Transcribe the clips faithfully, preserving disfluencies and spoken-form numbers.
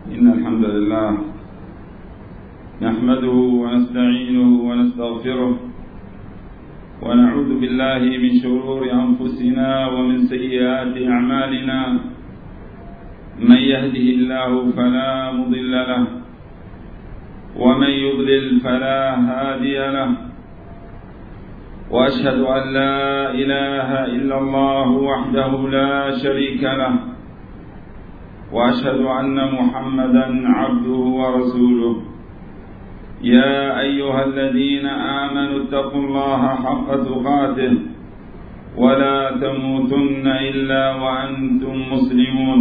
إن الحمد لله نحمده ونستعينه ونستغفره ونعوذ بالله من شرور أنفسنا ومن سيئات أعمالنا. من يهده الله فلا مضل له ومن يضلل فلا هادي له، وأشهد أن لا إله إلا الله وحده لا شريك له، وأشهد أن محمدا عبده ورسوله. يا أيها الذين آمنوا اتقوا الله حق تقاته ولا تموتن إلا وأنتم مسلمون.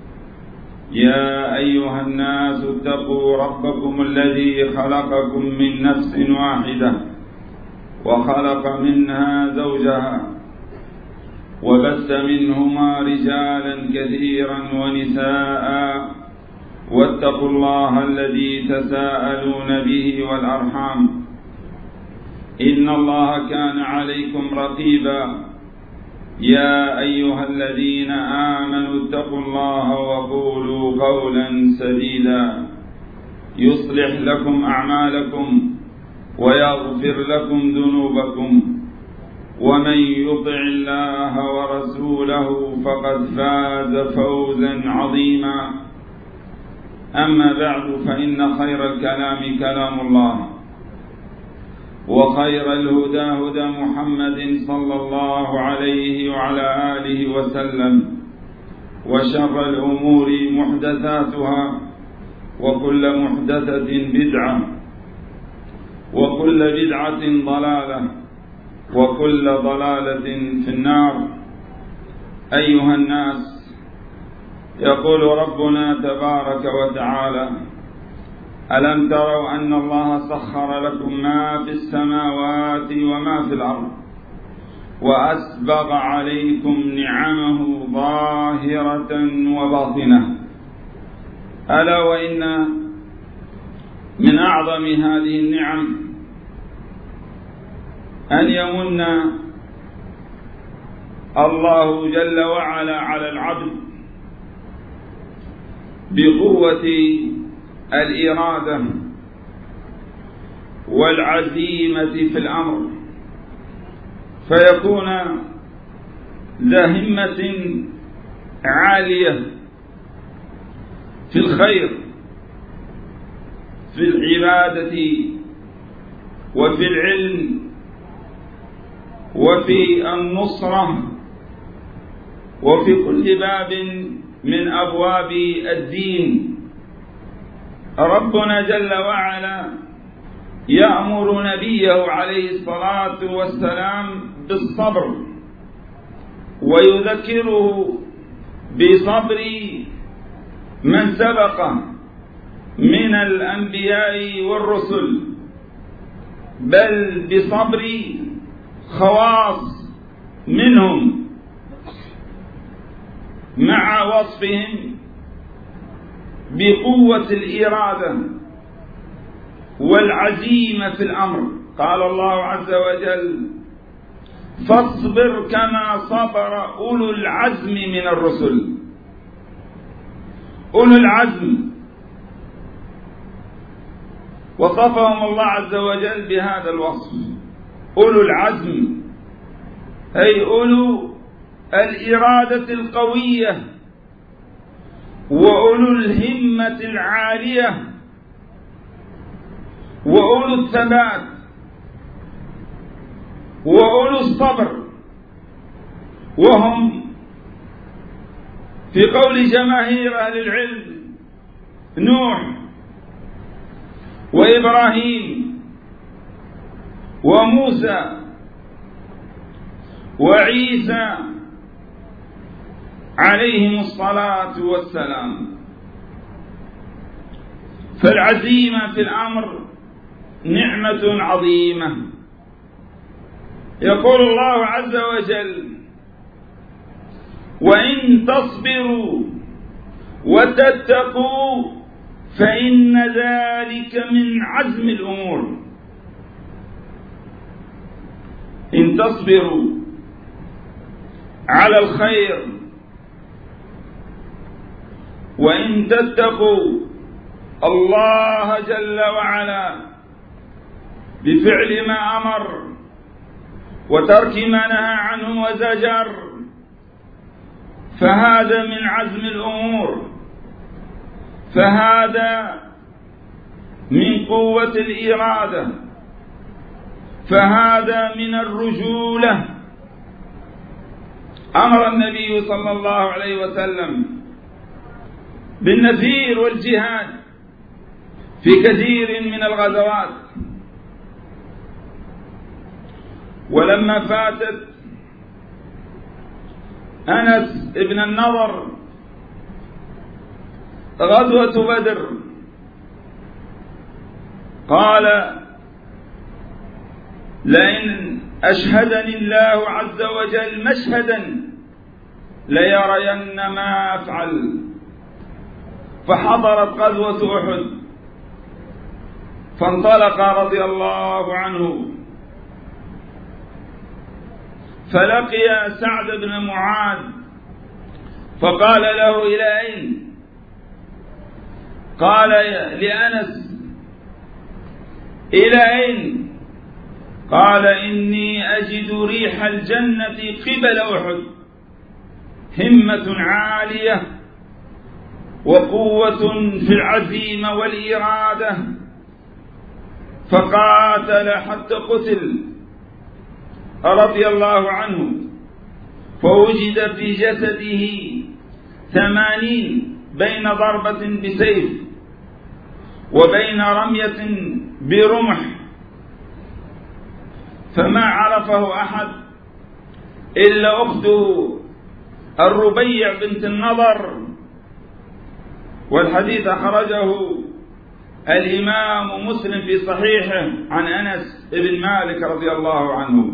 يا أيها الناس اتقوا ربكم الذي خلقكم من نفس واحدة وخلق منها زوجها وبث منهما رجالا كثيرا ونساء، واتقوا الله الذي تساءلون به والأرحام إن الله كان عليكم رقيبا. يا أيها الذين آمنوا اتقوا الله وقولوا قولا سديدا يصلح لكم أعمالكم ويغفر لكم ذنوبكم، ومن يطع الله ورسوله فقد فاز فوزا عظيما. أما بعد، فإن خير الكلام كلام الله، وخير الهدى هدى محمد صلى الله عليه وعلى آله وسلم، وشر الأمور محدثاتها، وكل محدثة بدعة، وكل بدعة ضلالة، وكل ضلالة في النار. أيها الناس، يقول ربنا تبارك وتعالى: ألم تروا أن الله سخر لكم ما في السماوات وما في الأرض وأسبغ عليكم نعمه ظاهرة وباطنة. ألا وإن من أعظم هذه النعم أن يمن الله جل وعلا على العبد بقوة الإرادة والعزيمة في الأمر، فيكون ذا همة عالية في الخير، في العبادة وفي العلم وفي النصرة وفي كل باب من أبواب الدين. ربنا جل وعلا يأمر نبيه عليه الصلاة والسلام بالصبر، ويذكره بصبر من سبق من الأنبياء والرسل، بل بصبر خواص منهم، مع وصفهم بقوة الإرادة والعزيمة في الأمر. قال الله عز وجل: فاصبر كما صبر أولو العزم من الرسل. أولو العزم وصفهم الله عز وجل بهذا الوصف، أولو العزم، أي أولو الإرادة القوية وأولو الهمة العالية وأولو الثبات وأولو الصبر. وهم في قول جماهير أهل العلم نوح وإبراهيم وموسى وعيسى عليهم الصلاة والسلام. فالعزيمة في الأمر نعمة عظيمة. يقول الله عز وجل: وإن تصبروا وتتقوا فإن ذلك من عزم الأمور. إن تصبروا على الخير وإن تتقوا الله جل وعلا بفعل ما أمر وترك ما نهى عنه وزجر فهذا من عزم الأمور، فهذا من قوة الإرادة، فهذا من الرجولة. أمر النبي صلى الله عليه وسلم بالنفير والجهاد في كثير من الغزوات، ولما فاتت أنس بن النضر غزوة بدر قال: لئن أشهدني الله عز وجل مشهدا ليرين ما أفعل. فحضرت غزوة أحد فانطلق رضي الله عنه فلقي سعد بن معاذ فقال له: إلى أين؟ قال لأنس: إلى أين؟ قال: إني أجد ريح الجنة قبل أحد، همة عالية وقوة في العزيمة والإرادة. فقاتل حتى قتل رضي الله عنه، فوجد في جسده ثمانين بين ضربة بسيف وبين رمية برمح، فما عرفه أحد إلا أخته الربيع بنت النضر. والحديث أخرجه الإمام مسلم في صحيحه عن أنس بن مالك رضي الله عنه.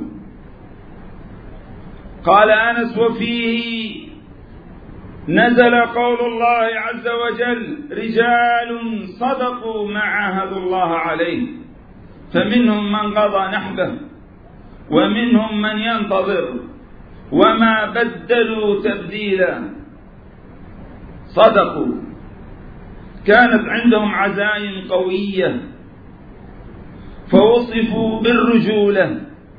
قال أنس: وفيه نزل قول الله عز وجل: رجال صدقوا ما عاهدوا الله عليه، فمنهم من قضى نحبه ومنهم من ينتظر وما بدلوا تبديلا. صدقوا، كانت عندهم عزائم قوية فوصفوا بالرجولة،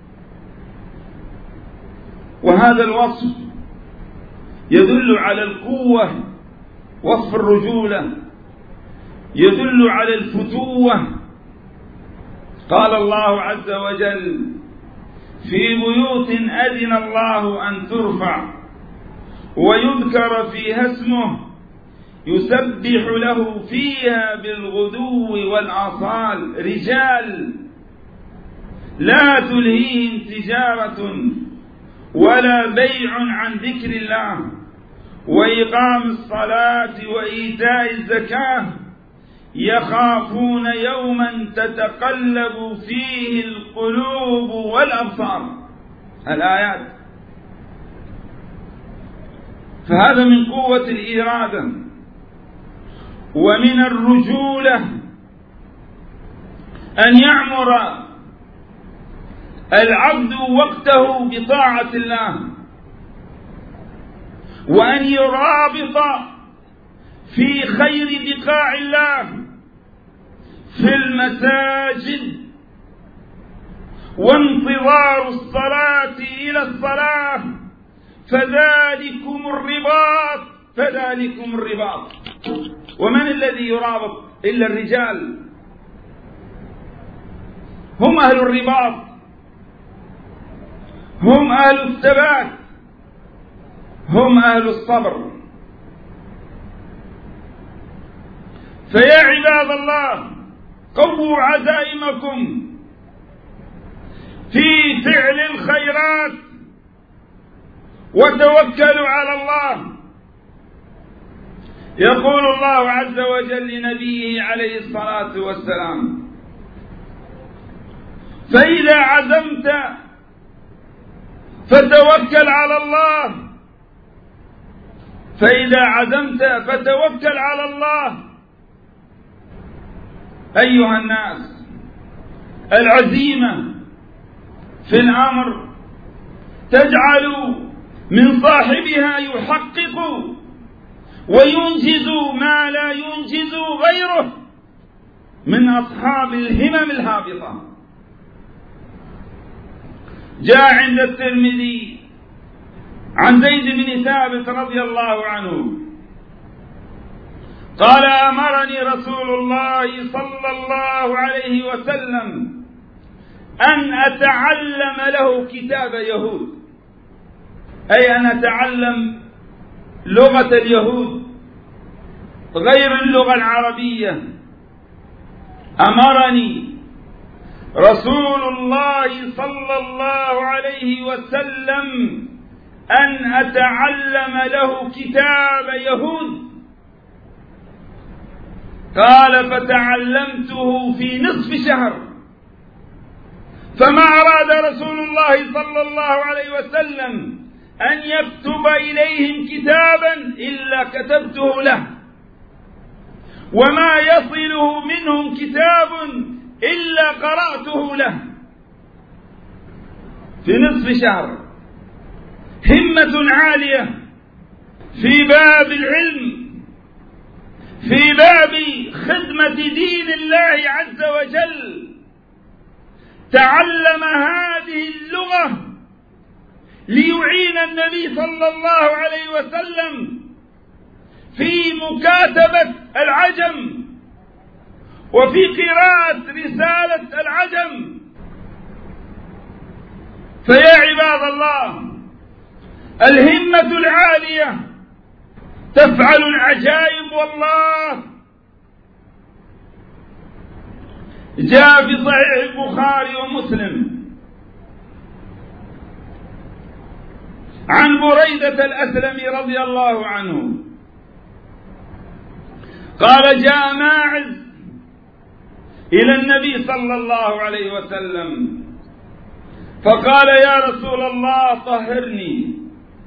وهذا الوصف يدل على القوة. وصف الرجولة يدل على الفتوة. قال الله عز وجل: في بيوت أذن الله أن ترفع ويذكر فيها اسمه يسبح له فيها بالغدو والآصال رجال لا تلهيهم تجارة ولا بيع عن ذكر الله وإقام الصلاة وإيتاء الزكاة يخافون يوما تتقلب فيه القلوب والأبصار. الآيات. فهذا من قوة الإرادة ومن الرجولة أن يعمر العبد وقته بطاعة الله، وأن يرابط في خير بقاع الله في المساجد، وانتظار الصلاة إلى الصلاة، فذلكم الرباط فذلكم الرباط. ومن الذي يرابط إلا الرجال؟ هم أهل الرباط، هم أهل الثبات، هم أهل الصبر. فيا عباد الله، قووا عزائمكم في فعل الخيرات وتوكلوا على الله. يقول الله عز وجل لنبيه عليه الصلاة والسلام: فإذا عزمت فتوكل على الله، فإذا عزمت فتوكل على الله. أيها الناس، العزيمة في الأمر تجعل من صاحبها يحقق وينجز ما لا ينجز غيره من أصحاب الهمم الهابطة. جاء عند الترمذي عن زيد بن ثابت رضي الله عنه قال: أمرني رسول الله صلى الله عليه وسلم أن أتعلم له كتاب يهود، أي أن أتعلم لغة اليهود غير اللغة العربية. أمرني رسول الله صلى الله عليه وسلم أن أتعلم له كتاب يهود. قال: فتعلمته في نصف شهر، فما أراد رسول الله صلى الله عليه وسلم أن يكتب إليهم كتابا إلا كتبته له، وما يصله منهم كتاب إلا قرأته له في نصف شهر. همة عالية في باب العلم، في باب خدمة دين الله عز وجل. تعلم هذه اللغة ليعين النبي صلى الله عليه وسلم في مكاتبة العجم وفي قراءة رسالة العجم. فيا عباد الله، الهمة العالية تفعل العجائب والله. جاء في صحيح البخاري ومسلم عن بريدة الأسلمي رضي الله عنه قال: جاء ماعز إلى النبي صلى الله عليه وسلم فقال: يا رسول الله طهرني.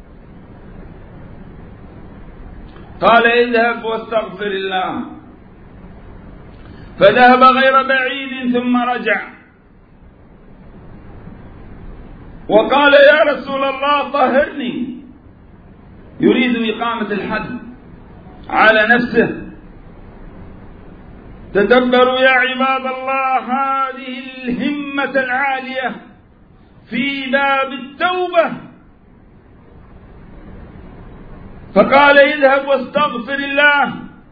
قال: اذهب واستغفر الله. فذهب غير بعيد ثم رجع وقال: يا رسول الله طهرني، يريد إقامة الحد على نفسه. تدبروا يا عباد الله هذه الهمة العالية في باب التوبة. فقال: اذهب واستغفر الله،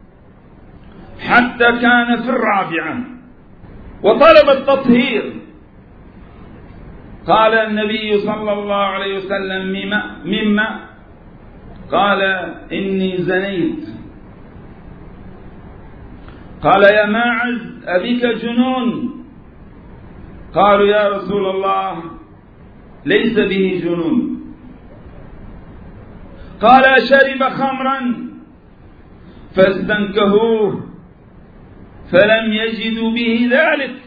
حتى كان في الرابعة وطلب التطهير. قال النبي صلى الله عليه وسلم: مما, مما؟ قال: إني زنيت. قال: يا ماعز أبيك جنون؟ قالوا: يا رسول الله ليس به جنون. قال: شرب خمرا فاستنكهوه فلم يجدوا به ذلك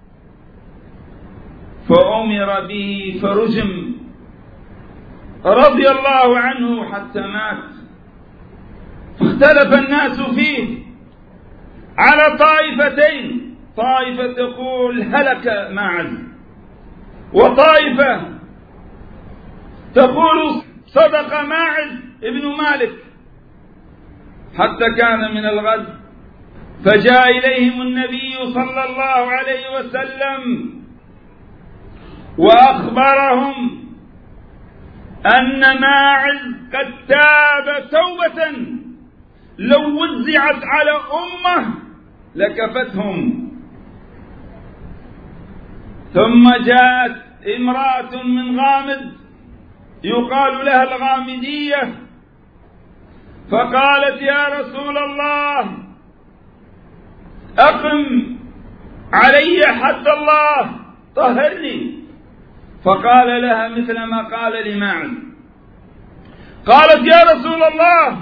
فأمر به فرجم رضي الله عنه حتى مات. فاختلف الناس فيه على طائفتين، طائفة تقول هلك ماعز، وطائفة تقول صدق ماعز ابن مالك. حتى كان من الغد فجاء إليهم النبي صلى الله عليه وسلم وأخبرهم أن ماعز قد تاب توبة لو وزعت على أمة لكفتهم. ثم جاءت امرأة من غامد يقال لها الغامدية فقالت: يا رسول الله أقم علي حد الله طهرني. فقال لها مثل ما قال لماعز. قالت: يا رسول الله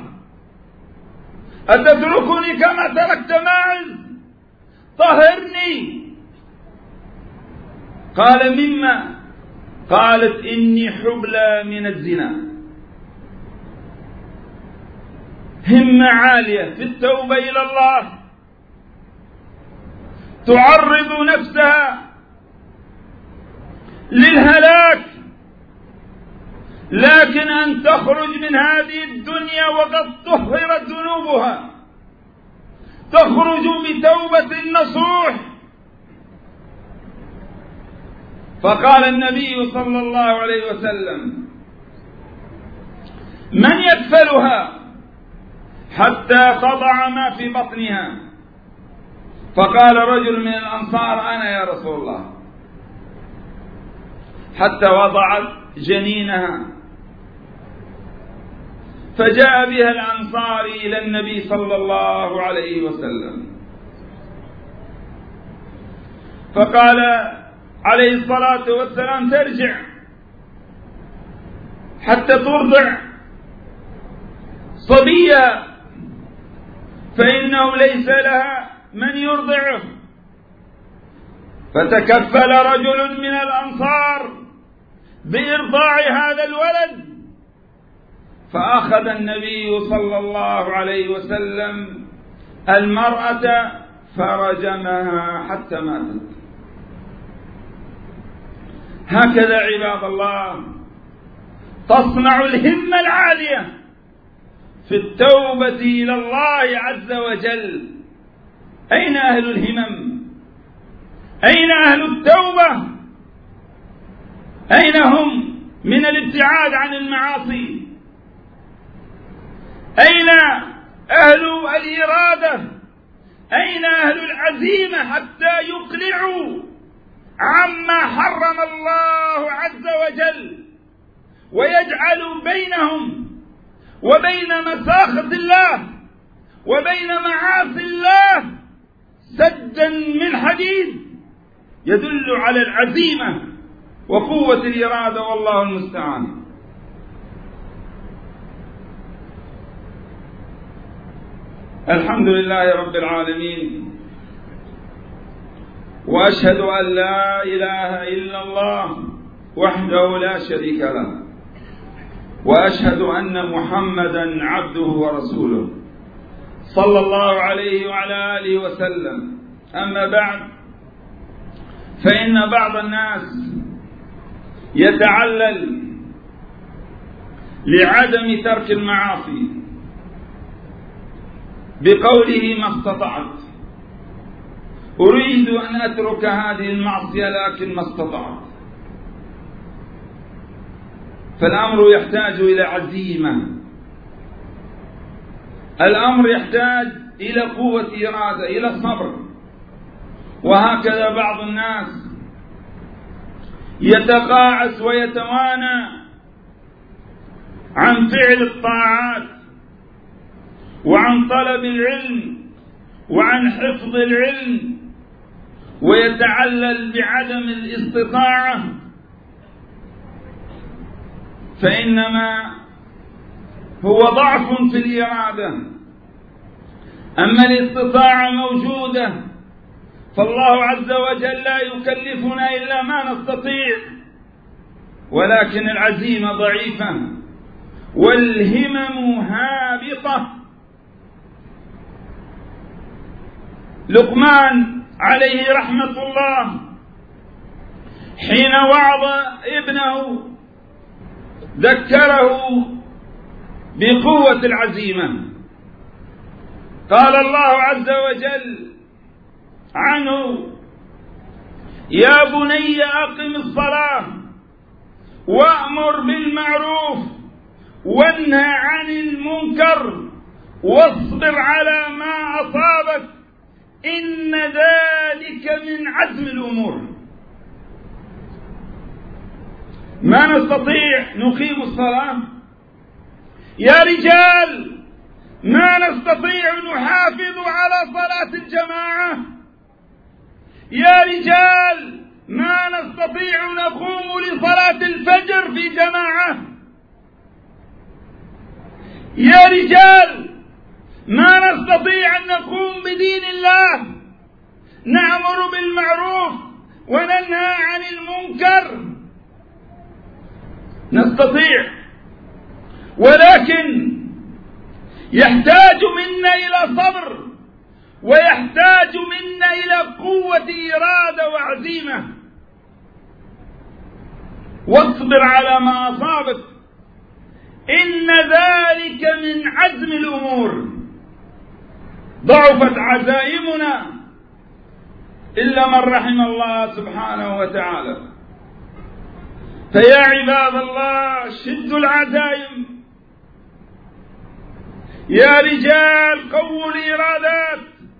أتتركني كما تركت ماعز؟ طهرني. قال: مما؟ قالت: إني حبلى من الزنا. همة عالية في التوبة إلى الله، تعرض نفسها للهلاك لكن أن تخرج من هذه الدنيا وقد طهرت ذنوبها، تخرج بتوبة نصوح. فقال النبي صلى الله عليه وسلم: من يكفلها حتى تضع ما في بطنها؟ فقال رجل من الأنصار: أنا يا رسول الله. حتى وضعت جنينها، فجاء بها الأنصاري إلى النبي صلى الله عليه وسلم، فقال عليه الصلاة والسلام: ترجع حتى ترضع صبيا، فإنه ليس لها من يرضعه. فتكفل رجل من الأنصار بإرضاع هذا الولد، فأخذ النبي صلى الله عليه وسلم المرأة فرجمها حتى ماتت. هكذا عباد الله تصنع الهمة العالية في التوبة إلى الله عز وجل. أين أهل الهمم؟ أين أهل التوبة؟ أين هم من الابتعاد عن المعاصي؟ أين أهل الإرادة؟ أين أهل العزيمة حتى يقلعوا عما حرم الله عز وجل ويجعلوا بينهم وبين مساخط الله وبين معاصي الله سدا من حديد يدل على العزيمة وقوة الإرادة، والله المستعان. الحمد لله رب العالمين، وأشهد أن لا إله إلا الله وحده لا شريك له، وأشهد أن محمدا عبده ورسوله صلى الله عليه وعلى آله وسلم. أما بعد، فإن بعض الناس يتعلل لعدم ترك المعاصي بقوله: ما استطعت، أريد أن أترك هذه المعصية لكن ما استطعت. فالأمر يحتاج إلى عزيمة، الأمر يحتاج إلى قوة إرادة، إلى صبر. وهكذا بعض الناس يتقاعس ويتوانى عن فعل الطاعات وعن طلب العلم وعن حفظ العلم، ويتعلل بعدم الاستطاعة، فإنما هو ضعف في الإرادة. أما الاستطاعة موجودة، فالله عز وجل لا يكلفنا إلا ما نستطيع، ولكن العزيمة ضعيفة والهمم هابطة. لقمان عليه رحمة الله حين وعظ ابنه ذكره بقوة العزيمة. قال الله عز وجل عنه: يا بني أقم الصلاة وأمر بالمعروف وانهى عن المنكر واصبر على ما أصابك إن ذلك من عزم الأمور. ما نستطيع نقيم الصلاة يا رجال، ما نستطيع نحافظ على صلاة الجماعة يا رجال، ما نستطيع نقوم لصلاة الفجر في جماعة يا رجال، ما نستطيع أن نقوم بدين الله، نأمر بالمعروف وننهى عن المنكر. نستطيع، ولكن يحتاج منا إلى صبر، ويحتاج منا إلى قوة إرادة وعزيمة. واصبر على ما أصابك إن ذلك من عزم الأمور. ضعفت عزائمنا إلا من رحم الله سبحانه وتعالى. فيا عباد الله شدوا العزائم، يا رجال قووا الإرادات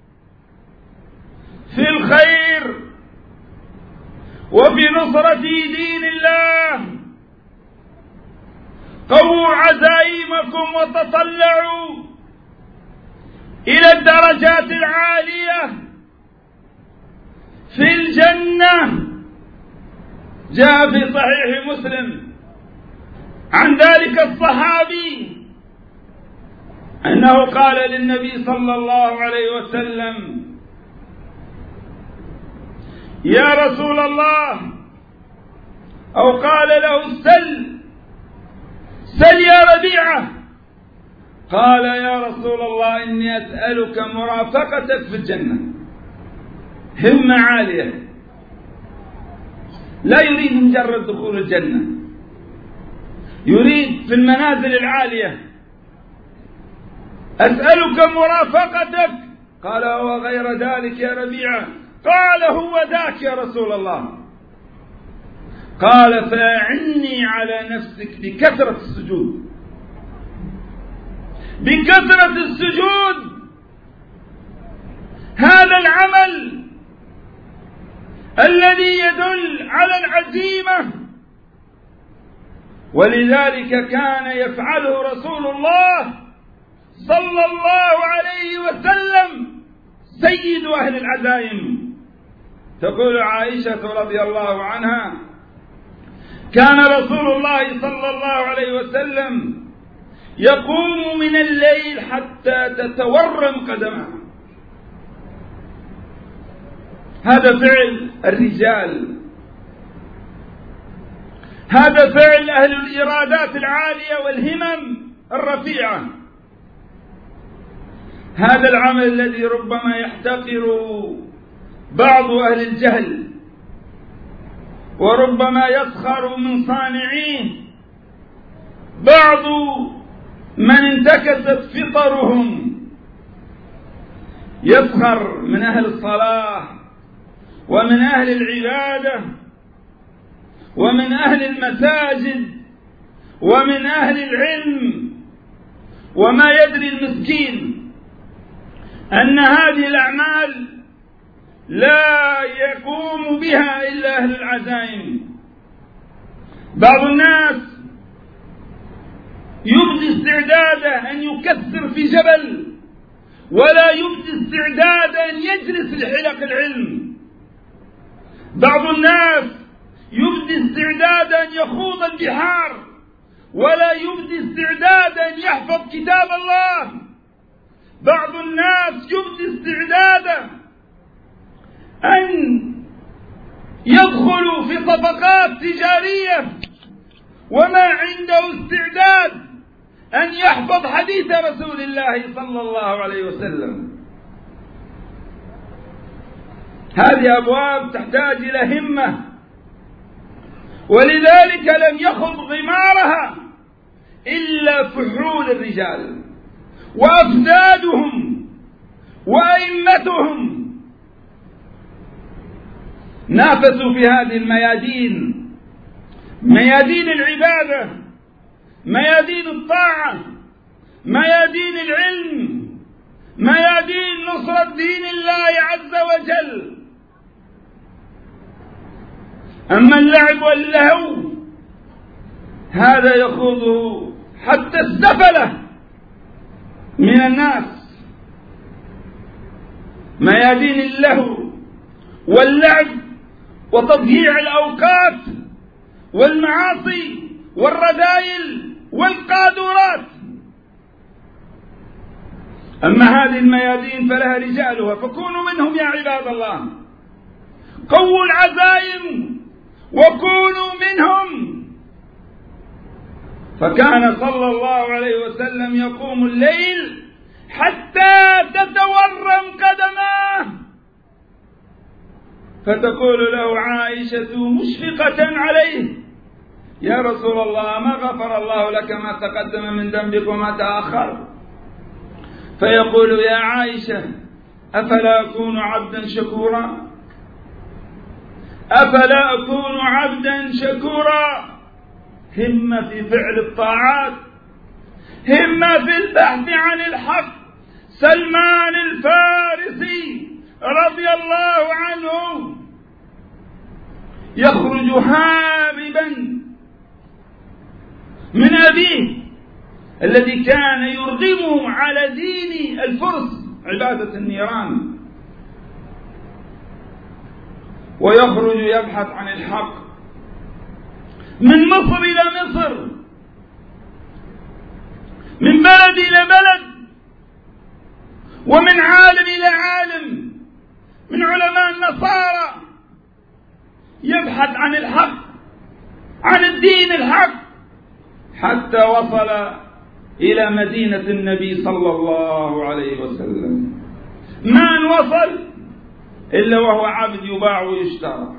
في الخير وفي نصرة دين الله. قووا عزائمكم وتطلعوا إلى الدرجات العالية في الجنة. جاء في صحيح مسلم عن ذلك الصحابي أنه قال للنبي صلى الله عليه وسلم: يا رسول الله، أو قال له: سل سل يا ربيعة. قال: يا رسول الله إني أسألك مرافقتك في الجنة. همة عالية، لا يريد مجرد دخول الجنة، يريد في المنازل العالية. أسألك مرافقتك. قال: وغير ذلك يا ربيعة؟ قال: هو ذاك يا رسول الله. قال: فأعني على نفسك بكثرة السجود. بكثرة السجود، هذا العمل الذي يدل على العزيمة. ولذلك كان يفعله رسول الله صلى الله عليه وسلم سيد أهل العزائم. تقول عائشة رضي الله عنها: كان رسول الله صلى الله عليه وسلم يقوم من الليل حتى تتورم قدمه. هذا فعل الرجال، هذا فعل أهل الإرادات العالية والهمم الرفيعة. هذا العمل الذي ربما يحتقر بعض أهل الجهل وربما يسخر من صانعيه بعض من انتكست فطرهم، يسخر من أهل الصلاح ومن أهل العبادة ومن أهل المساجد ومن أهل العلم، وما يدري المسكين أن هذه الأعمال لا يقوم بها إلا أهل العزائم. بعض الناس يبدي استعداده أن يكثر في جبل، ولا يبدي استعداد أن يجلس لحلق العلم. بعض الناس يبدي استعداد أن يخوض البحار، ولا يبدي استعداد أن يحفظ كتاب الله. بعض الناس يبدي استعدادا أن يدخلوا في صفقات تجارية، وما عنده استعداد أن يحفظ حديث رسول الله صلى الله عليه وسلم. هذه أبواب تحتاج إلى همة، ولذلك لم يخض غمارها إلا فحول الرجال وأفدادهم وأئمتهم. نافسوا في هذه الميادين، ميادين العبادة، ميادين الطاعة، ميادين العلم، ميادين نصرة دين الله عز وجل. أما اللعب واللهو هذا يخوضه حتى السفلة من الناس. ميادين اللهو واللعب وتضييع الأوقات والمعاصي والرذائل والقاذورات. أما هذه الميادين فلها رجالها، فكونوا منهم يا عباد الله. قووا العزائم وكونوا منهم. فكان صلى الله عليه وسلم يقوم الليل حتى تتورم قدماه، فتقول له عائشة مشفقة عليه: يا رسول الله ما غفر الله لك ما تقدم من ذنبك وما تأخر؟ فيقول يا عائشة أفلا أكون عبدا شكورا؟ أفلا أكون عبدا شكورا؟ همة في فعل الطاعات، همة في البحث عن الحق. سلمان الفارسي رضي الله عنه يخرج هاربا من أبيه الذي كان يرغمه على دين الفرس عبادة النيران، ويخرج يبحث عن الحق من مصر إلى مصر، من بلد إلى بلد، ومن عالم إلى عالم من علماء النصارى، يبحث عن الحق، عن الدين الحق، حتى وصل إلى مدينة النبي صلى الله عليه وسلم. ما أن وصل إلا وهو عبد يباع ويشترى،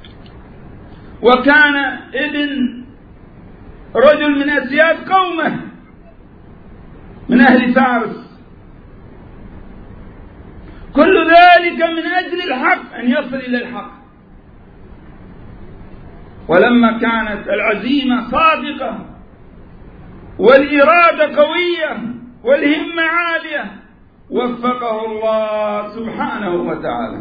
وكان ابن رجل من أسياد قومه من أهل فارس. كل ذلك من أجل الحق، أن يصل إلى الحق. ولما كانت العزيمة صادقة والإرادة قوية والهمة عالية، وفقه الله سبحانه وتعالى،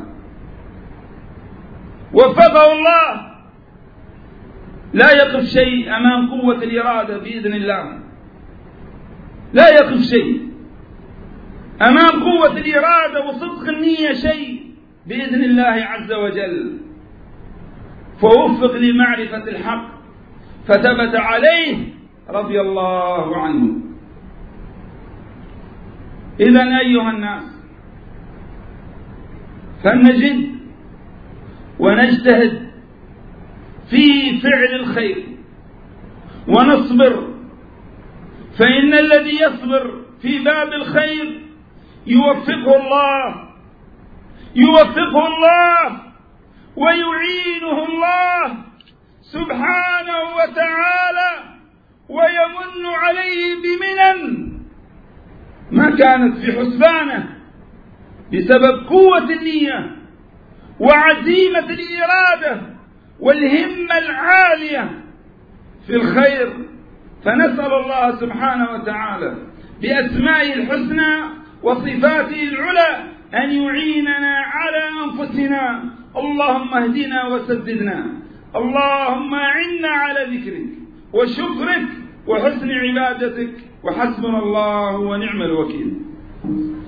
وفقه الله. لا يقف شيء أمام قوة الإرادة بإذن الله، لا يقف شيء أمام قوة الإرادة وصدق النية شيء بإذن الله عز وجل. فوفق لمعرفة الحق فثبت عليه رضي الله عنه. إذن أيها الناس، فلنجد ونجتهد في فعل الخير ونصبر، فإن الذي يصبر في باب الخير يوفقه الله، يوفقه الله ويعينه الله سبحانه وتعالى، ويمن عليه بمنن ما كانت في حسبانه بسبب قوة النية وعزيمة الإرادة والهمة العالية في الخير. فنسأل الله سبحانه وتعالى بأسمائه الحسنى وصفاته العلى أن يعيننا على أنفسنا. اللهم اهدنا وسددنا، اللهم أعنا على ذكرك وشكرك وحسن عبادتك، وحسبنا الله ونعم الوكيل.